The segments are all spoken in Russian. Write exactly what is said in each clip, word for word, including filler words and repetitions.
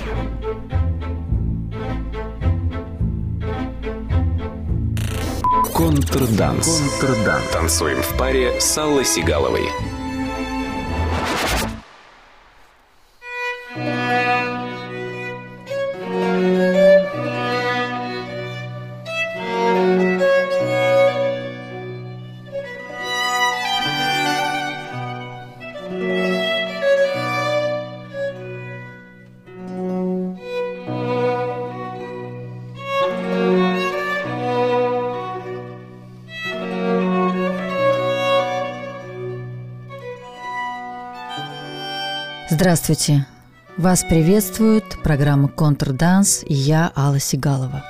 Контрданс. Контрданс. Танцуем в паре с Аллой Сигаловой. Здравствуйте! Вас приветствует программа «Контрданс» и я, Алла Сигалова.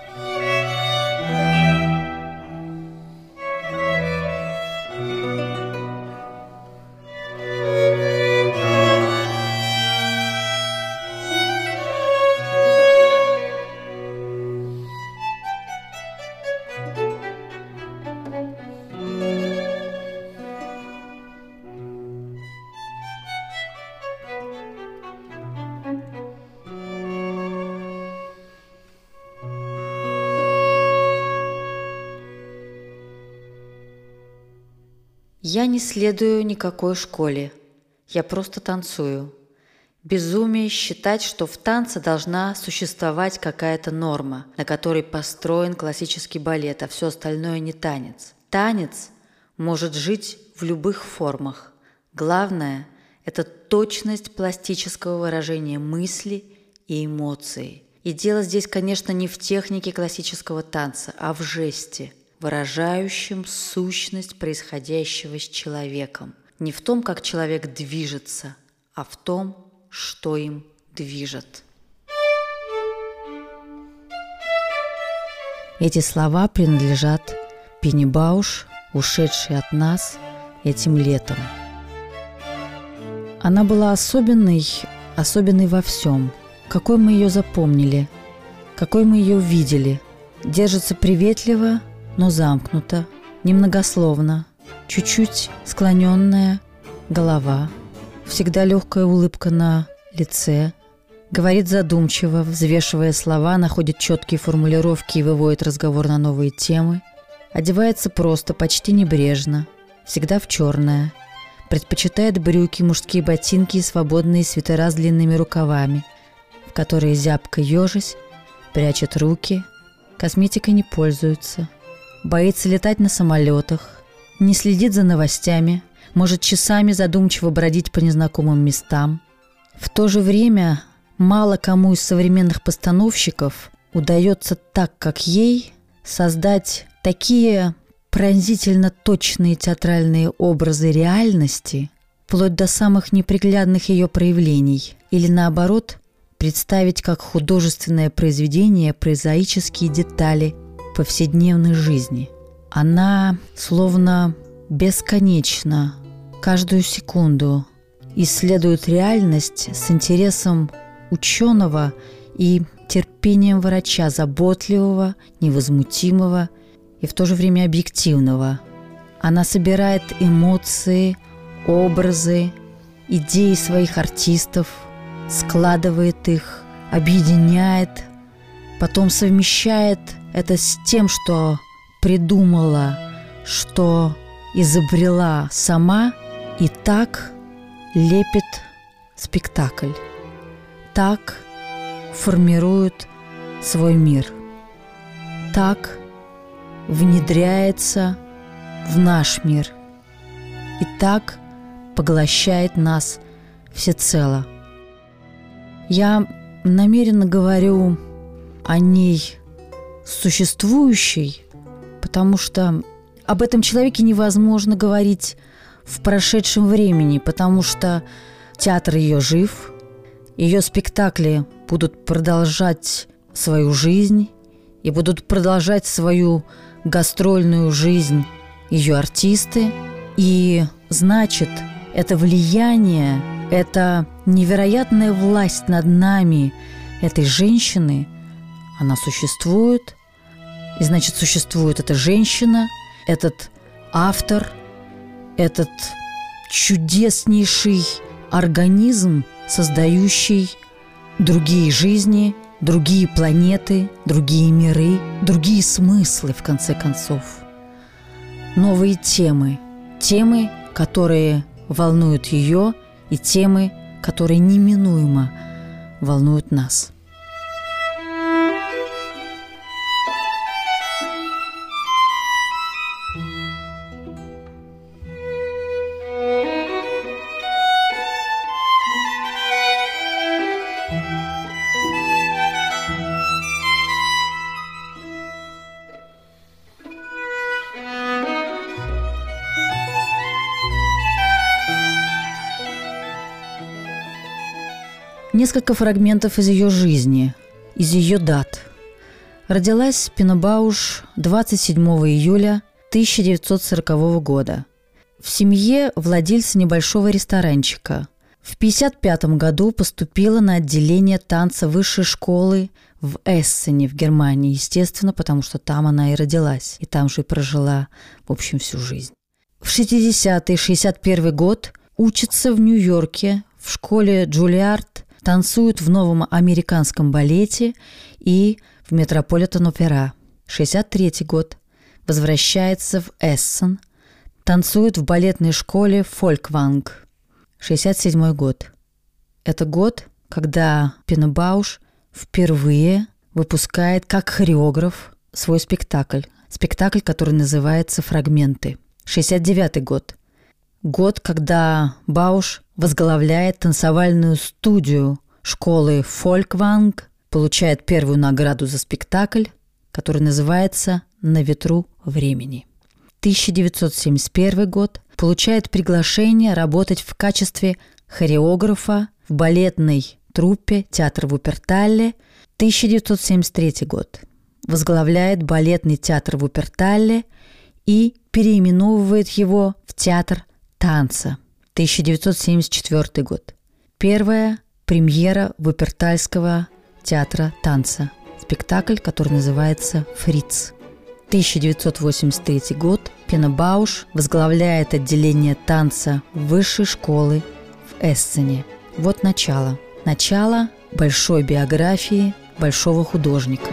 Я не следую никакой школе, я просто танцую. Безумие считать, что в танце должна существовать какая-то норма, на которой построен классический балет, а все остальное не танец. Танец может жить в любых формах. Главное – это точность пластического выражения мысли и эмоций. И дело здесь, конечно, не в технике классического танца, а в жесте, выражающим сущность происходящего с человеком. Не в том, как человек движется, а в том, что им движет. Эти слова принадлежат Пине Бауш, ушедшей от нас этим летом. Она была особенной, особенной во всем. Какой мы ее запомнили, какой мы ее видели. Держится приветливо, но замкнуто, немногословно, чуть-чуть склоненная голова, всегда легкая улыбка на лице, говорит задумчиво, взвешивая слова, находит четкие формулировки и выводит разговор на новые темы, одевается просто, почти небрежно, всегда в черное, предпочитает брюки, мужские ботинки и свободные свитера с длинными рукавами, в которые зябко ежась, прячет руки, косметикой не пользуется, боится летать на самолетах, не следит за новостями, может часами задумчиво бродить по незнакомым местам. В то же время мало кому из современных постановщиков удается так, как ей, создать такие пронзительно точные театральные образы реальности, вплоть до самых неприглядных ее проявлений, или наоборот, представить как художественное произведение прозаические детали повседневной жизни. Она словно бесконечно, каждую секунду исследует реальность с интересом ученого и терпением врача, заботливого, невозмутимого и в то же время объективного. Она собирает эмоции, образы, идеи своих артистов, складывает их, объединяет, потом совмещает это с тем, что придумала, что изобрела сама, и так лепит спектакль, так формирует свой мир, так внедряется в наш мир и так поглощает нас всецело. Я намеренно говорю о ней существующей, потому что об этом человеке невозможно говорить в прошедшем времени, потому что театр ее жив, ее спектакли будут продолжать свою жизнь и будут продолжать свою гастрольную жизнь ее артисты. И значит, это влияние, эта невероятная власть над нами этой женщины, она существует, и значит, существует эта женщина, этот автор, этот чудеснейший организм, создающий другие жизни, другие планеты, другие миры, другие смыслы, в конце концов. Новые темы, темы, которые волнуют ее, и темы, которые неминуемо волнуют нас. Несколько фрагментов из ее жизни, из ее дат. Родилась Пина Бауш двадцать седьмого июля тысяча девятьсот сорокового года в семье владельца небольшого ресторанчика. В пятьдесят пятом году поступила на отделение танца высшей школы в Эссене в Германии, естественно, потому что там она и родилась, и там же и прожила, в общем, всю жизнь. В шестидесятый — шестьдесят первый год учится в Нью-Йорке в школе Джулиард, танцует в новом американском балете и в Метрополитен-опера. шестьдесят третий год. Возвращается в Эссен, танцует в балетной школе Фолькванг. шестьдесят седьмой год. Это год, когда Пина Бауш впервые выпускает как хореограф свой спектакль. Спектакль, который называется «Фрагменты». шестьдесят девятый год. Год, когда Бауш возглавляет танцевальную студию школы Фолькванг, получает первую награду за спектакль, который называется «На ветру времени». тысяча девятьсот семьдесят первый год. Получает приглашение работать в качестве хореографа в балетной труппе театра Вуперталле. тысяча девятьсот семьдесят третий год. Возглавляет балетный театр Вуперталле и переименовывает его в театр танца. тысяча девятьсот семьдесят четвёртый год. Первая премьера Вупертальского театра танца. Спектакль, который называется «Фриц». тысяча девятьсот восемьдесят третий год. Пина Бауш возглавляет отделение танца высшей школы в Эссене. Вот начало. Начало большой биографии большого художника.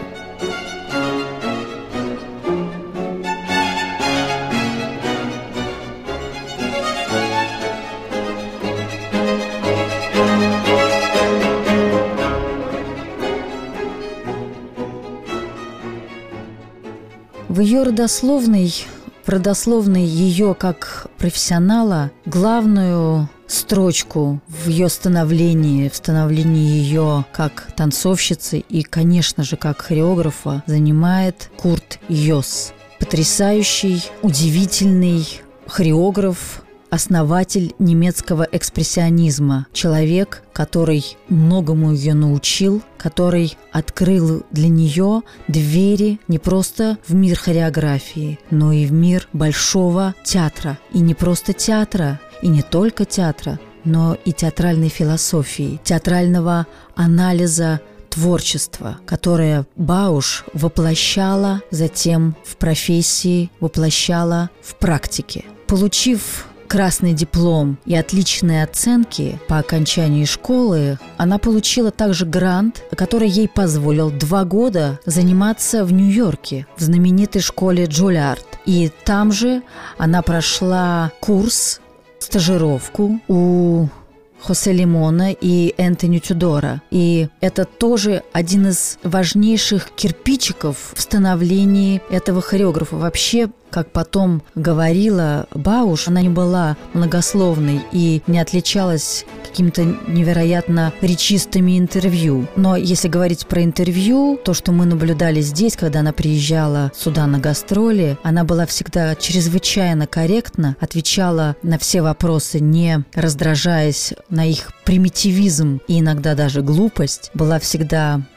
В ее родословной, в родословной ее как профессионала, главную строчку в ее становлении, в становлении ее как танцовщицы и, конечно же, как хореографа занимает Курт Йос. Потрясающий, удивительный хореограф, основатель немецкого экспрессионизма, человек, который многому ее научил, который открыл для нее двери не просто в мир хореографии, но и в мир большого театра. И не просто театра, и не только театра, но и театральной философии, театрального анализа творчества, которое Бауш воплощала затем в профессии, воплощала в практике. Получив красный диплом и отличные оценки по окончании школы, она получила также грант, который ей позволил два года заниматься в Нью-Йорке, в знаменитой школе Джулиард. И там же она прошла курс, стажировку у Хосе Лимона и Энтони Тюдора. И это тоже один из важнейших кирпичиков в становлении этого хореографа. Вообще, как потом говорила Бауш, она не была многословной и не отличалась какими-то невероятно речистыми интервью. Но если говорить про интервью, то, что мы наблюдали здесь, когда она приезжала сюда на гастроли, она была всегда чрезвычайно корректна, отвечала на все вопросы, не раздражаясь на их примитивизм и иногда даже глупость, была всегда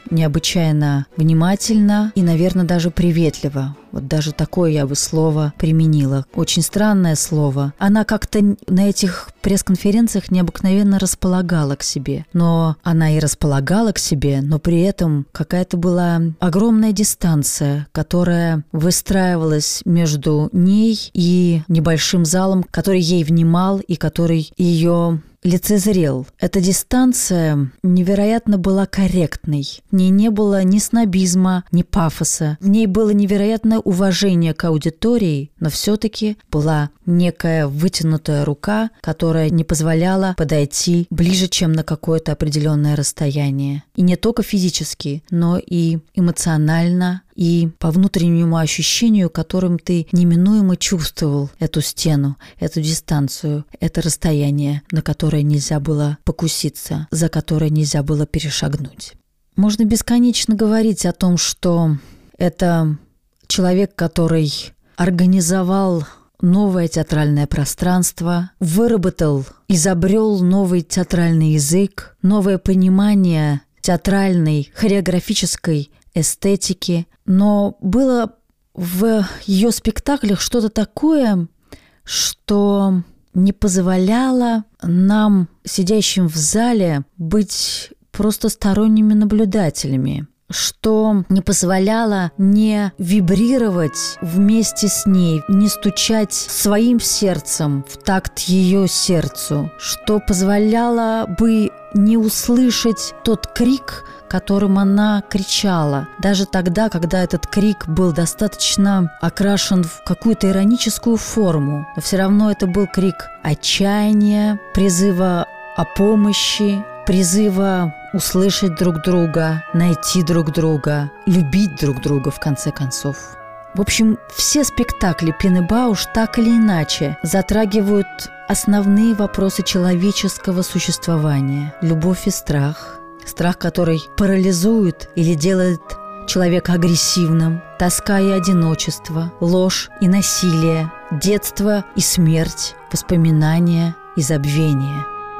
необычайно внимательно и, наверное, даже приветливо. Вот даже такое я бы слово применила. Очень странное слово. Она как-то на этих пресс-конференциях необыкновенно располагала к себе. Но она и располагала к себе, но при этом какая-то была огромная дистанция, которая выстраивалась между ней и небольшим залом, который ей внимал и который ее лицезрел. Эта дистанция невероятно была корректной. В ней не было ни снобизма, ни пафоса. В ней было невероятное уважение к аудитории, но все-таки была некая вытянутая рука, которая не позволяла подойти ближе, чем на какое-то определенное расстояние. И не только физически, но и эмоционально, и по внутреннему ощущению, которым ты неминуемо чувствовал эту стену, эту дистанцию, это расстояние, на которое нельзя было покуситься, за которое нельзя было перешагнуть. Можно бесконечно говорить о том, что это человек, который организовал новое театральное пространство, выработал, изобрел новый театральный язык, новое понимание театральной, хореографической эстетики, но было в ее спектаклях что-то такое, что не позволяло нам, сидящим в зале, быть просто сторонними наблюдателями, что не позволяло не вибрировать вместе с ней, не стучать своим сердцем в такт ее сердцу, что позволяло бы не услышать тот крик, которым она кричала, даже тогда, когда этот крик был достаточно окрашен в какую-то ироническую форму. Но все равно это был крик отчаяния, призыва о помощи, призыва услышать друг друга, найти друг друга, любить друг друга, в конце концов. В общем, все спектакли Пины Бауш так или иначе затрагивают основные вопросы человеческого существования – любовь и страх. Страх, который парализует или делает человека агрессивным, тоска и одиночество, ложь и насилие, детство и смерть, воспоминания и забвение.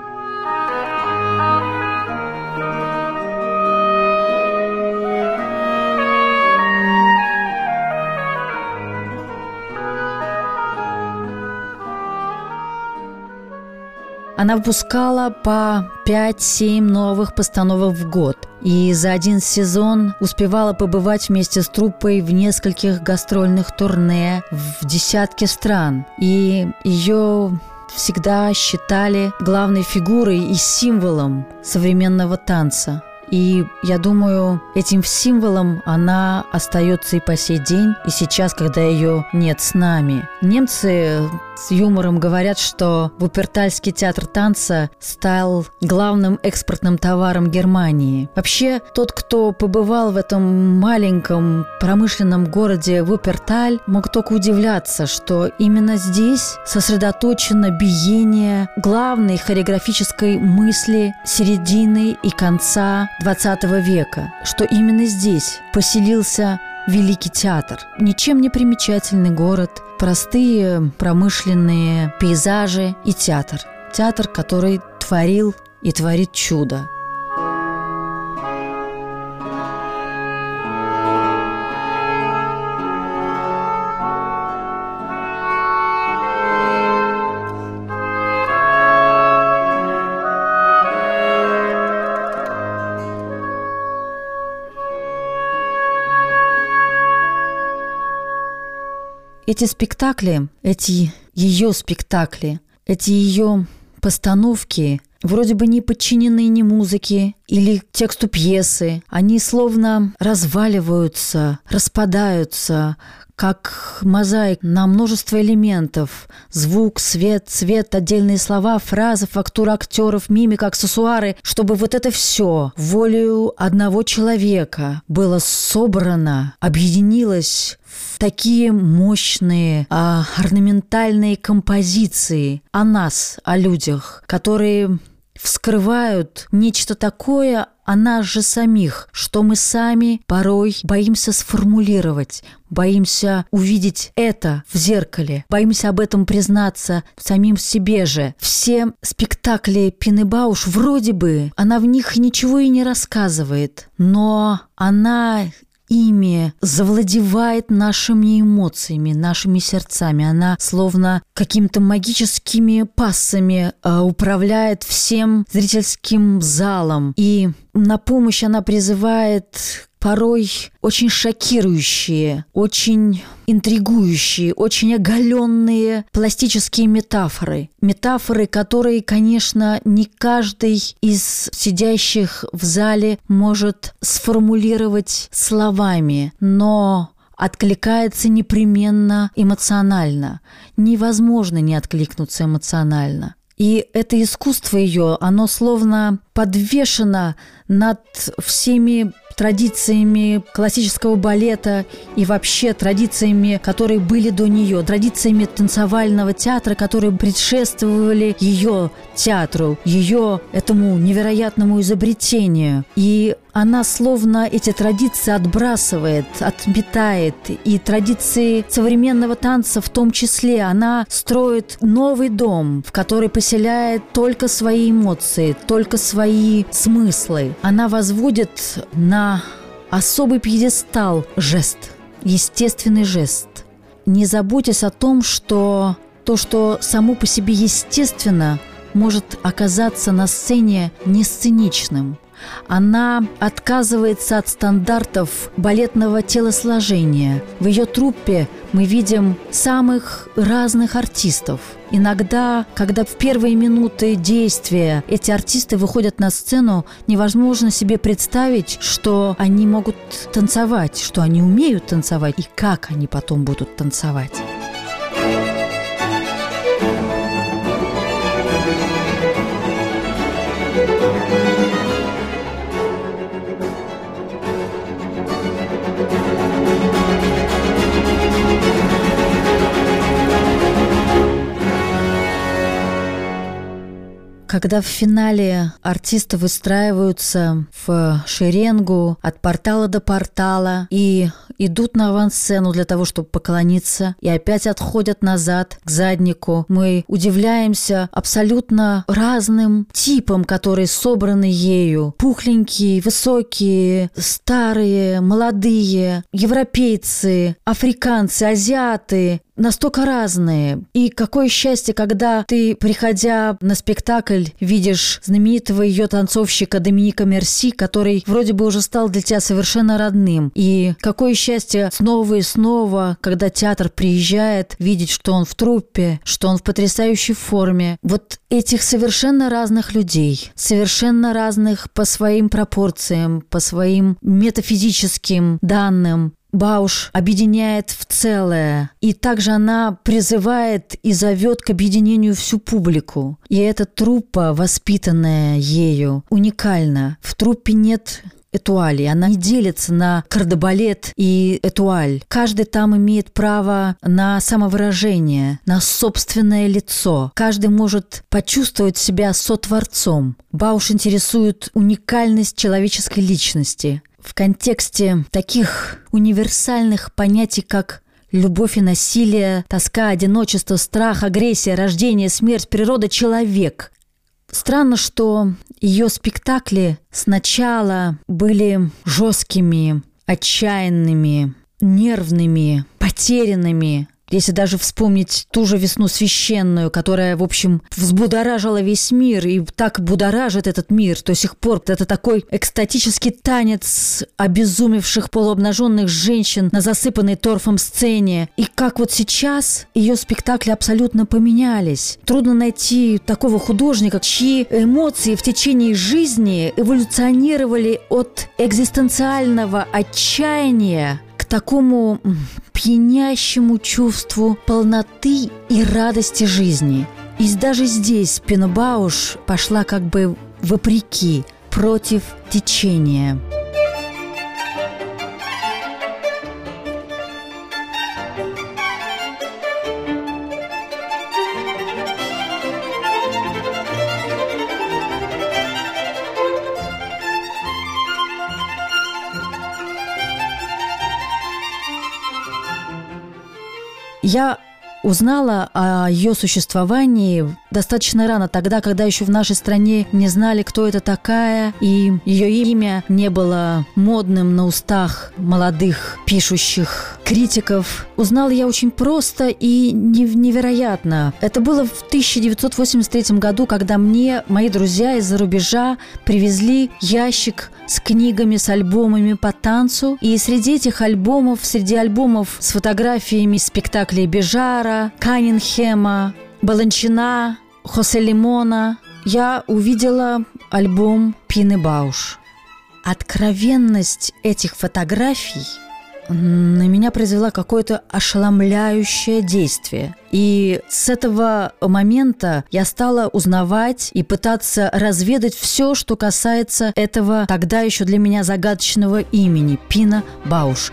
Она выпускала по пять-семь новых постановок в год. И за один сезон успевала побывать вместе с труппой в нескольких гастрольных турне в десятке стран. И ее всегда считали главной фигурой и символом современного танца. И я думаю, этим символом она остается и по сей день, и сейчас, когда ее нет с нами. Немцы с юмором говорят, что Вуппертальский театр танца стал главным экспортным товаром Германии. Вообще, тот, кто побывал в этом маленьком промышленном городе Вупперталь, мог только удивляться, что именно здесь сосредоточено биение главной хореографической мысли середины и конца двадцатого века, что именно здесь поселился Великий театр. Ничем не примечательный город, простые промышленные пейзажи и театр. Театр, который творил и творит чудо. Эти спектакли, эти ее спектакли, эти ее постановки, вроде бы не подчиненные ни музыке или тексту пьесы, они словно разваливаются, распадаются, как мозаик на множество элементов. Звук, свет, цвет, отдельные слова, фразы, фактура актеров, мимика, аксессуары, чтобы вот это все волею одного человека было собрано, объединилось в такие мощные а, орнаментальные композиции о нас, о людях, которые вскрывают нечто такое о нас же самих, что мы сами порой боимся сформулировать, боимся увидеть это в зеркале, боимся об этом признаться самим себе же. Все спектакли Пины Бауш, вроде бы, она в них ничего и не рассказывает, но она ими завладевает нашими эмоциями, нашими сердцами. Она словно какими-то магическими пассами э, управляет всем зрительским залом. И на помощь она призывает порой очень шокирующие, очень интригующие, очень оголенные пластические метафоры. Метафоры, которые, конечно, не каждый из сидящих в зале может сформулировать словами, но откликается непременно эмоционально. Невозможно не откликнуться эмоционально. И это искусство ее, оно словно подвешено над всеми традициями классического балета и вообще традициями, которые были до нее, традициями танцевального театра, которые предшествовали ее театру, ее этому невероятному изобретению. И она словно эти традиции отбрасывает, отметает, и традиции современного танца в том числе. Она строит новый дом, в который поселяет только свои эмоции, только свои смыслы. Она возводит на особый пьедестал жест, естественный жест. Не заботясь о том, что то, что само по себе естественно, может оказаться на сцене не сценичным. Она отказывается от стандартов балетного телосложения. В ее труппе мы видим самых разных артистов. Иногда, когда в первые минуты действия эти артисты выходят на сцену, невозможно себе представить, что они могут танцевать, что они умеют танцевать и как они потом будут танцевать. Когда в финале артисты выстраиваются в шеренгу от портала до портала и идут на авансцену для того, чтобы поклониться, и опять отходят назад к заднику, мы удивляемся абсолютно разным типам, которые собраны ею. Пухленькие, высокие, старые, молодые, европейцы, африканцы, азиаты. Настолько разные. И какое счастье, когда ты, приходя на спектакль, видишь знаменитого ее танцовщика Доминика Мерси, который вроде бы уже стал для тебя совершенно родным. И какое счастье снова и снова, когда театр приезжает, видеть, что он в труппе, что он в потрясающей форме. Вот этих совершенно разных людей, совершенно разных по своим пропорциям, по своим метафизическим данным, Бауш объединяет в целое, и также она призывает и зовет к объединению всю публику. И эта труппа, воспитанная ею, уникальна. В труппе нет этуали, она не делится на кардебалет и этуаль. Каждый там имеет право на самовыражение, на собственное лицо. Каждый может почувствовать себя сотворцом. Бауш интересует уникальность человеческой личности. В контексте таких универсальных понятий, как любовь и насилие, тоска, одиночество, страх, агрессия, рождение, смерть, природа, человек. Странно, что ее спектакли сначала были жесткими, отчаянными, нервными, потерянными. Если даже вспомнить ту же «Весну священную», которая, в общем, взбудоражила весь мир и так будоражит этот мир до сих пор. Это такой экстатический танец обезумевших полуобнаженных женщин на засыпанной торфом сцене. И как вот сейчас ее спектакли абсолютно поменялись. Трудно найти такого художника, чьи эмоции в течение жизни эволюционировали от экзистенциального отчаяния к такому пьянящему чувству полноты и радости жизни. И даже здесь Пина Бауш пошла как бы вопреки, против течения. Я узнала о ее существовании достаточно рано, тогда, когда еще в нашей стране не знали, кто это такая, и ее имя не было модным на устах молодых пишущих критиков. Узнала я очень просто и невероятно. Это было в тысяча девятьсот восемьдесят третьем году, когда мне мои друзья из-за рубежа привезли ящик с книгами, с альбомами по танцу. И среди этих альбомов, среди альбомов с фотографиями спектаклей Бежара, Каннингема, Баланчина, Хосе Лимона, я увидела альбом Пины Бауш. Откровенность этих фотографий на меня произвела какое-то ошеломляющее действие. И с этого момента я стала узнавать и пытаться разведать все, что касается этого тогда еще для меня загадочного имени – Пина Бауш.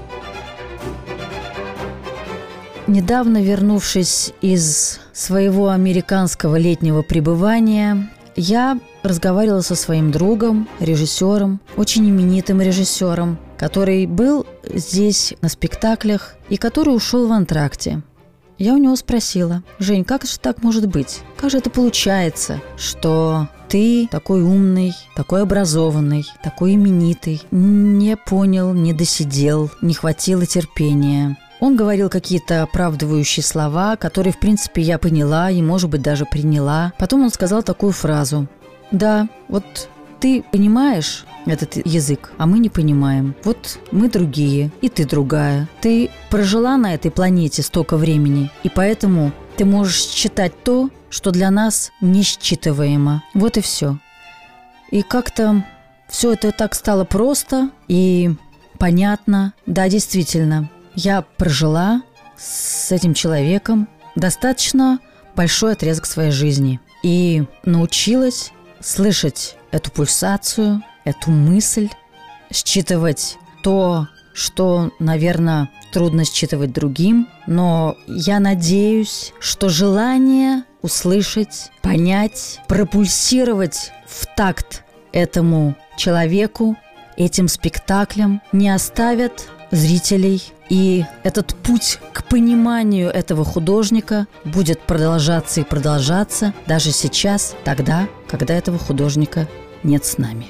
Недавно, вернувшись из своего американского летнего пребывания, я разговаривала со своим другом, режиссером, очень именитым режиссером, который был здесь на спектаклях и который ушел в антракте. Я у него спросила: «Жень, как же так может быть? Как же это получается, что ты такой умный, такой образованный, такой именитый, не понял, не досидел, не хватило терпения?» Он говорил какие-то оправдывающие слова, которые, в принципе, я поняла и, может быть, даже приняла. Потом он сказал такую фразу: «Да, вот ты понимаешь этот язык, а мы не понимаем. Вот мы другие, и ты другая. Ты прожила на этой планете столько времени, и поэтому ты можешь считать то, что для нас несчитываемо. Вот и все». И как-то все это так стало просто и понятно. Да, действительно, я прожила с этим человеком достаточно большой отрезок своей жизни и научилась слышать эту пульсацию, эту мысль, считывать то, что, наверное, трудно считывать другим, но я надеюсь, что желание услышать, понять, пропульсировать в такт этому человеку, этим спектаклям не оставят зрителей. И этот путь к пониманию этого художника будет продолжаться и продолжаться даже сейчас, тогда, когда этого художника нет с нами.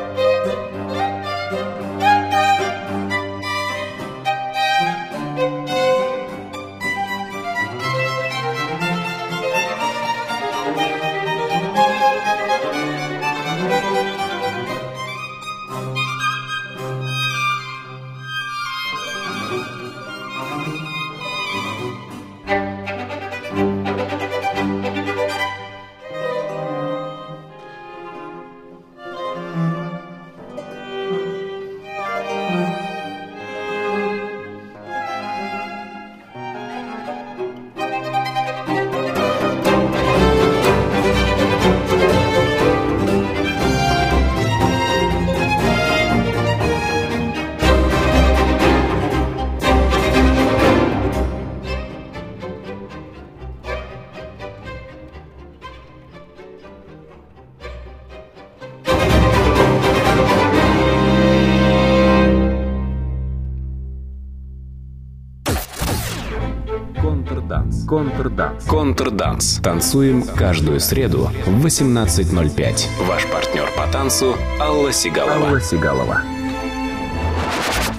Контрданс. Контрданс. Контрданс. Танцуем каждую среду в восемнадцать ноль пять. Ваш партнер по танцу Алла Сигалова. Алла Сигалова.